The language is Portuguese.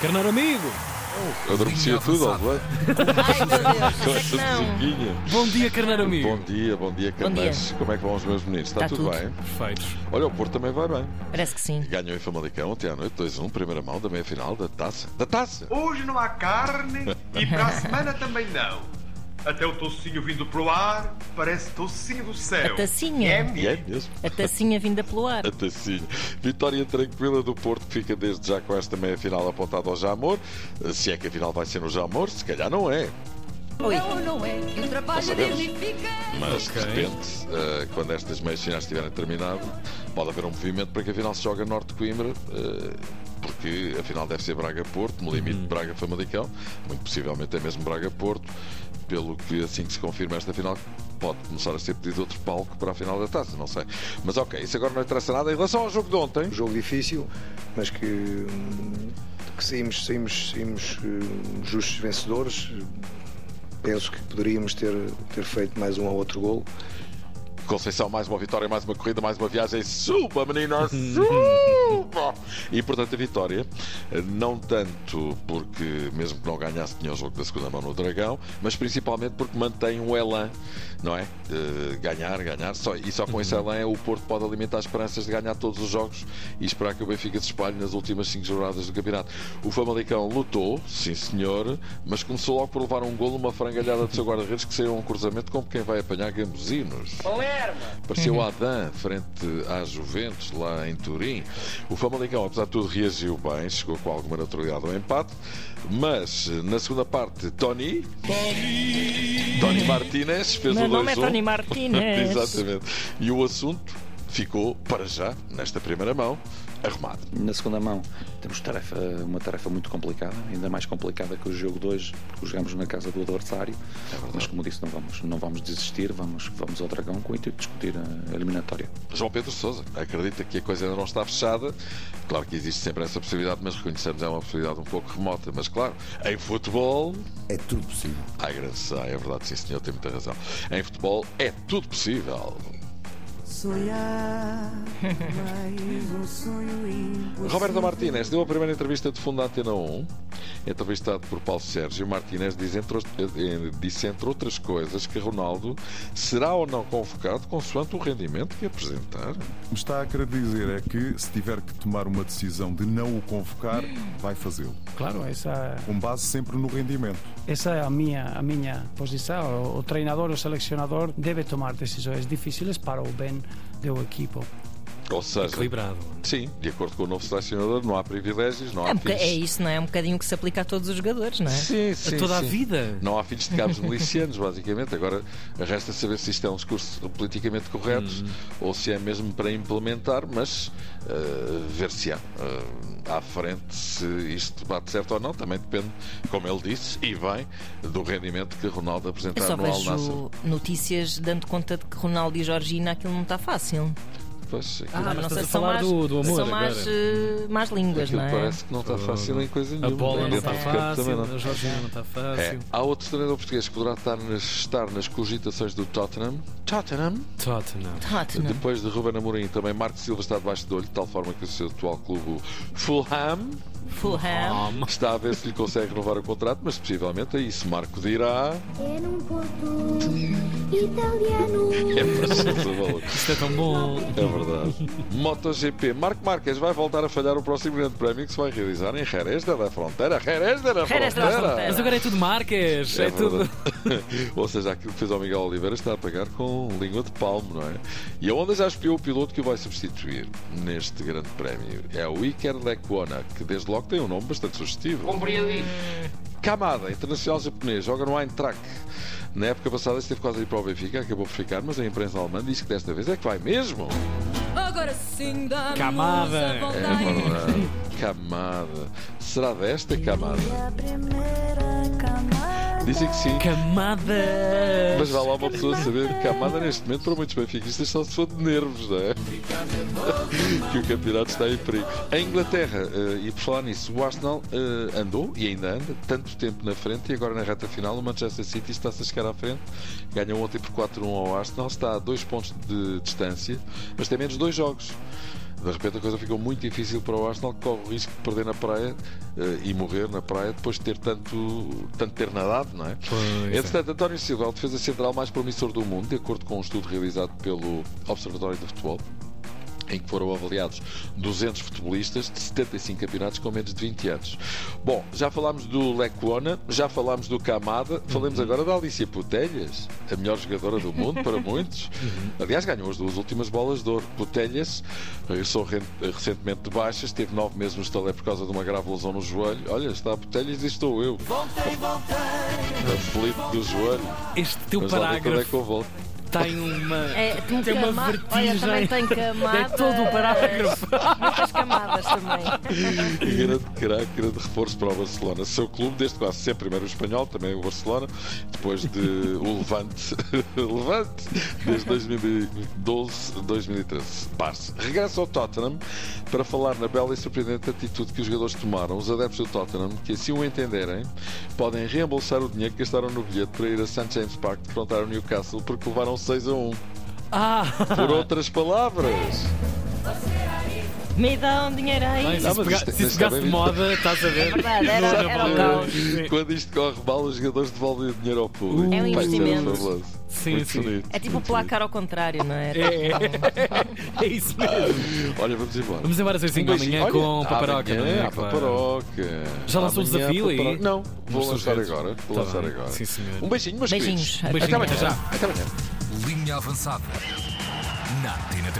Carneiro amigo! Eu adormecia tudo, ó, vai. Ai, meu Deus, Com é que essa não. musiquinha. Bom dia, Carneiro amigo! Bom dia, Carneiros. Como é que vão os meus meninos? Está Está tudo tudo. bem? Perfeitos. Olha, o Porto também vai bem. Parece que sim. Ganhou em Famalicão ontem à noite, 2-1, primeira mão da meia-final da Taça. Da Taça! Hoje não há carne e para a semana também não. Até o tocinho vindo pro ar parece tocinho do céu. A tacinha. E é mesmo. A tacinha vinda pelo ar. A tacinha. Vitória tranquila do Porto, que fica desde já com esta meia-final apontada ao Jamor. Se é que a final vai ser no Jamor, se calhar não é. Oi. Não é que o trabalho sabemos. dignifica. Mas Ok. de repente, quando estas meias finais estiverem terminado, pode haver um movimento para que a final se jogue a Norte de Coimbra, porque a final deve ser Braga-Porto, no limite de Braga-Famalicão, muito possivelmente é mesmo Braga-Porto, pelo que assim que se confirma esta final pode começar a ser pedido outro palco para a final da Taça, não sei. Mas ok, isso agora não interessa nada. Em relação ao jogo de ontem, Um jogo difícil, mas que saímos justos vencedores. Penso que poderíamos ter feito mais um ou outro golo. Conceição, mais uma vitória, mais uma corrida, mais uma viagem. Suba, menina, suba! E portanto a vitória, não tanto porque mesmo que não ganhasse tinha o jogo da segunda mão no Dragão, mas principalmente porque mantém um elan, não é? Ganhar, só com esse elan o Porto pode alimentar as esperanças de ganhar todos os jogos e esperar que o Benfica se espalhe nas últimas 5 jornadas do campeonato. O Famalicão lutou, sim senhor, mas começou logo por levar um golo, uma frangalhada do seu guarda-redes que saiu a um cruzamento como quem vai apanhar gambuzinos. Parecia o Adam frente à Juventus lá em Turim. O Famalicão, apesar de tudo, reagiu bem, chegou com alguma naturalidade ao empate, mas na segunda parte Tony Martínez fez Meu o 2-1. nome é Tony Martínez. Exatamente. E o assunto ficou, para já, nesta primeira mão, arrumado. Na segunda mão temos uma tarefa muito complicada, ainda mais complicada que o jogo de hoje, porque jogamos na casa do adversário, mas como disse, não vamos desistir, vamos ao Dragão com o intuito de discutir a eliminatória. João Pedro Sousa acredita que a coisa ainda não está fechada. Claro que existe sempre essa possibilidade, mas reconhecemos é uma possibilidade um pouco remota. Mas claro, em futebol É tudo possível. ai, graças a, é verdade, sim senhor, tem muita razão. Em futebol é tudo possível. Sonhar mais um sonho impossível. Roberto Martínez deu a primeira entrevista de fundo à Antena 1, entrevistado por Paulo Sérgio. Martínez disse entre outras coisas que Ronaldo será ou não convocado consoante o rendimento que apresentar. O que está a querer dizer é que se tiver que tomar uma decisão de não o convocar, vai fazê-lo. Claro, Com base sempre no rendimento. essa é a minha posição. O treinador, o selecionador deve tomar decisões difíceis para o bem do equipo. Ou seja, Equilibrado. sim, de acordo com o novo selecionador, não há privilégios, não há fins. É isso, não é? É um bocadinho que se aplica a todos os jogadores, não é? Sim, sim, Toda a sim. vida. Não há filhos de cabos milicianos, basicamente. Agora resta saber se isto é um discurso politicamente correto ou se é mesmo para implementar, mas ver-se-á à frente se isto bate certo ou não. Também depende, como ele disse, e bem, do rendimento que Ronaldo Eu apresentar só no Al Nassr. vejo notícias dando conta de que Ronaldo e Georgina aquilo não está fácil. Pois, Ah, Mas mas não sei estás a se são falar mais, do amor são agora. mais línguas, aquilo não é? parece que não está fácil em coisa nenhuma. A bola não Dentro está de campo fácil, também não. a Jorginho não está fácil. É. Há outro treinador português que poderá estar nas cogitações do Tottenham. Tottenham. Tottenham. Depois de Ruben Amorim, também Marco Silva está debaixo de olho, de tal forma que o seu atual clube, o Fulham, está a ver se lhe consegue renovar o contrato, mas possivelmente aí se Marco dirá. É num porto italiano. É preciso, maluco. Isto é tão bom. É verdade. MotoGP. Marco Marques vai voltar a falhar o próximo grande prémio que se vai realizar em Jerez de la Frontera. Jerez de la Jerez de la Frontera. Frontera. Mas agora é tudo marcas. É, tudo. verdade. Ou seja, aquilo que fez ao Miguel Oliveira está a pagar com língua de palmo, não é? E a Honda já espiou o piloto que o vai substituir neste grande prémio. É o Iker Lecuona, que desde logo tem um nome bastante sugestivo. Kamada, internacional japonês, joga no Eintracht. Na época passada esteve quase a ir para o Benfica, acabou por ficar, mas a imprensa alemã diz que desta vez é que vai mesmo. Agora sim dá Camada. É verdade. Kamada. Será desta Kamada? Dizem que sim. Camada. Mas vai lá uma pessoa saber que Kamada neste momento para muitos benfiquistas só se for de nervos, não é? Que o campeonato está em perigo. Em Inglaterra, e por falar nisso, o Arsenal andou e ainda anda tanto tempo na frente e agora na reta final o Manchester City está-se a chegar à frente. Ganhou ontem por 4-1 ao Arsenal, está a 2 pontos de distância, mas tem menos 2 jogos. De repente a coisa ficou muito difícil para o Arsenal, que corre o risco de perder na praia e morrer na praia depois de ter tanto ter nadado, não é? Entretanto, António Silva é o defesa central mais promissor do mundo, de acordo com um estudo realizado pelo Observatório de Futebol, em que foram avaliados 200 futebolistas de 75 campeonatos com menos de 20 anos. Bom, já falámos do Lecuona, já falámos do Kamada, falemos agora da Alicia Putellas, a melhor jogadora do mundo para muitos. Aliás, ganhou as 2 últimas bolas de ouro. Putellas regressou recentemente de baixas, teve 9 meses no estalé por causa de uma grave lesão no joelho. Olha, está a Putellas e estou eu. Aflito do joelho. Este teu Mas lá ver quando é que parágrafo eu volto. tem uma, Tem tem uma Olha, vertigem. também tem camadas. É todo o parágrafo. Muitas camadas também. Grande craque, grande reforço para o Barcelona. Seu clube, desde quase sempre, primeiro o espanhol, também o Barcelona, depois de o Levante, Levante desde 2012, 2013. Barça. Regressa ao Tottenham para falar na bela e surpreendente atitude que os jogadores tomaram. Os adeptos do Tottenham, que assim o entenderem, podem reembolsar o dinheiro que gastaram no bilhete para ir a St. James Park defrontar o Newcastle, porque levaram 6-1. Por outras palavras. Me dá um dinheiro aí. Bem, se Não, mas isso isto- se isto pegasse é de bem moda, estás a ver? É verdade, era o caos. Quando isto corre mal, os jogadores devolvem o dinheiro ao público. É um Pá, isso era investimento. fabuloso. Sim, Muito sim. bonito, É tipo o muito placar ao contrário, não é? É isso mesmo. bonito. Olha, vamos embora. Vamos embora às 5 da beijinho. manhã Olha, com Paparoca, não é? amanhã, Claro. Paparoca. Já lançou o Amanhã, desafio aí? Paparoca. Não, vou Nos lançar redes. agora. Vou Tá lançar bem. agora. Sim, senhor. Um beijinho, meus Beijinhos. queridos. Um beijinho, Até amanhã. até já. Até amanhã. Linha avançada. Na Antena 3.